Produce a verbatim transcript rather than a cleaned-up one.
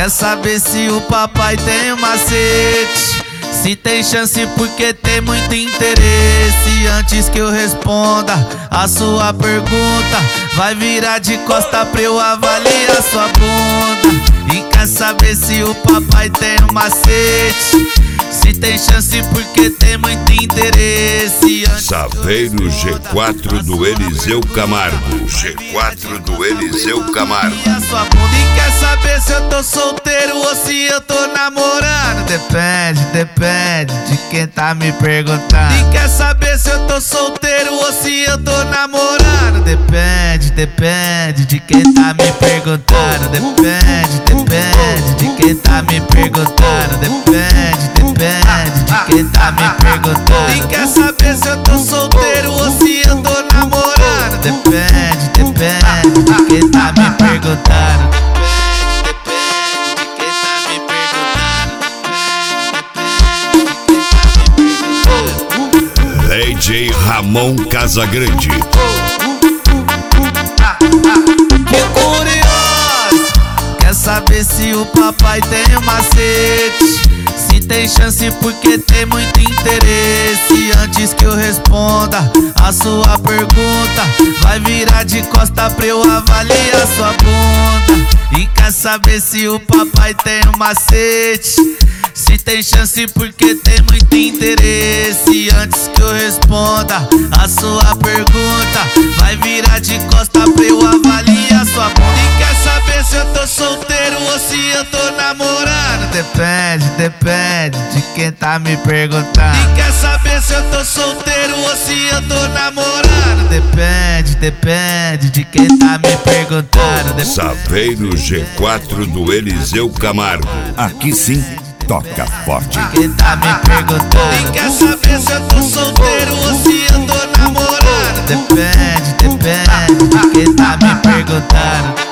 Quer saber se o papai tem um macete? Se tem chance porque tem muito interesse. Antes que eu responda a sua pergunta, vai virar de costa pra eu avaliar sua bunda. E quer saber se o papai tem um macete? Se tem chance porque tem muito interesse. Saveiro G quatro do Eliseu Camargo. G quatro do Eliseu Camargo. E quer saber se eu tô solteiro ou se eu tô namorando? Depende, depende de quem tá me perguntando. E quer saber se eu tô solteiro ou se eu tô namorando? Depende, depende de quem tá me perguntando. Depende, depende de quem tá me perguntando. Depende, depende de quem tá me perguntando. E quer saber se eu tô solteiro ou se eu tô namorando? Depende, depende de quem tá me perguntando. D J Ramon Casagrande. Que curioso! Quer saber se o papai tem um macete? Se tem chance porque tem muito interesse. Antes que eu responda a sua pergunta, vai virar de costa pra eu avaliar sua bunda. E quer saber se o papai tem um macete? Se tem chance porque tem muito interesse. Antes que eu responda a sua pergunta, vai virar de costa pra eu avaliar sua bunda. E quer saber se eu tô solteiro ou se eu tô namorando? Depende, depende de quem tá me perguntando. E quer saber se eu tô solteiro ou se eu tô namorando? Depende, depende de quem tá me perguntando. Saveiro G quatro do Eliseu Camargo. Aqui sim toca forte. Quem tá me perguntando? E quer saber se eu tô solteiro ou se eu tô namorando? Depende, depende de quem tá me perguntando.